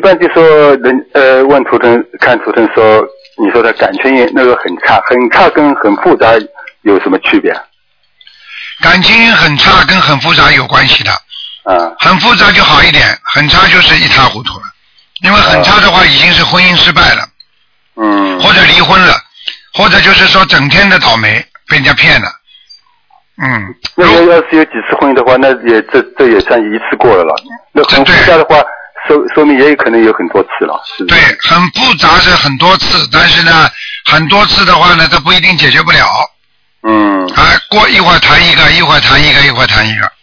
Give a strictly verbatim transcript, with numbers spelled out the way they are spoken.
般就说人呃问图腾看图腾说，你说的感情那个很差，很差跟很复杂有什么区别？ 感情很差跟很复杂有关系的。 啊。 很复杂就好一点，很差就是一塌糊涂了。因为很差的话已经是婚姻失败了。 嗯。 或者离婚了，或者就是说整天的倒霉，被人家骗了。嗯。 那要要是有几次婚姻的话，那也这这也算一次过了了。那很复杂的话，说说明也有可能有很多次了，是不是？ 对，很复杂是很多次，但是呢，很多次的话呢，它不一定解决不了。 嗯。 啊，过一会儿谈一个，一会儿谈一个，一会儿谈一个。